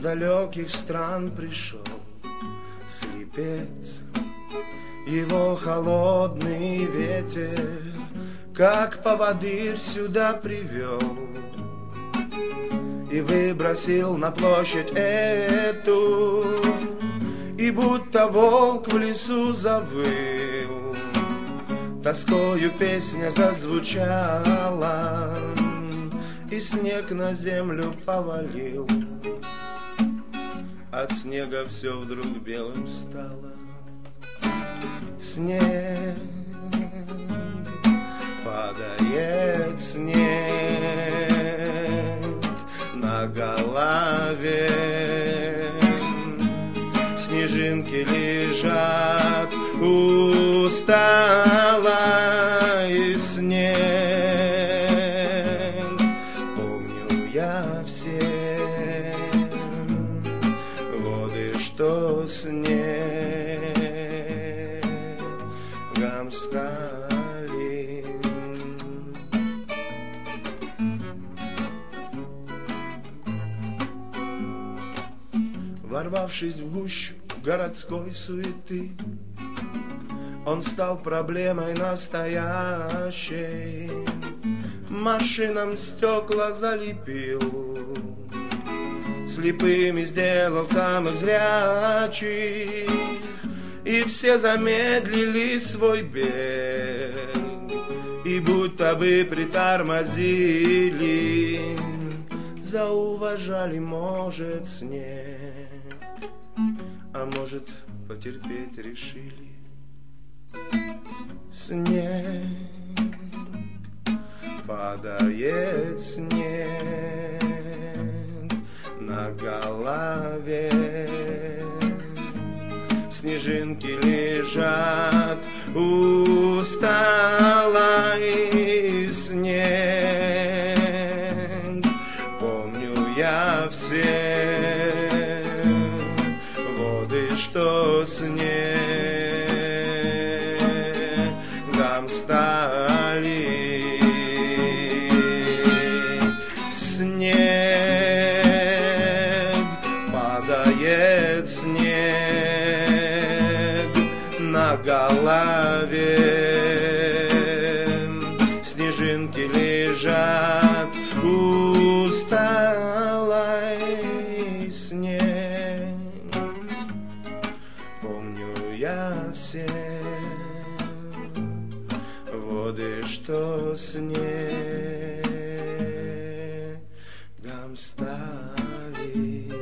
далеких стран пришел слепец. Его холодный ветер, как поводырь, сюда привел и выбросил на площадь эту, и будто волк в лесу завыл, тоскою песня зазвучала, и снег на землю повалил. От снега все вдруг белым стало. Снег, падает снег на голове, снежинки лежат устало, и снег, помню я все воды, что снегом стали. Ворвавшись в гущу городской суеты, он стал проблемой настоящей. Машинам стекла залепил, слепыми сделал самых зрячих, и все замедлили свой бег, и будто бы притормозили, зауважали, может, снег, а может, потерпеть решили. Снег, падает снег на голове, снежинки лежат устало, и снег, помню я все воды, что снегом стали. Снег, падает снег на голове, снежинки лежат устало, и снег, помню я все воды, что снегом стали.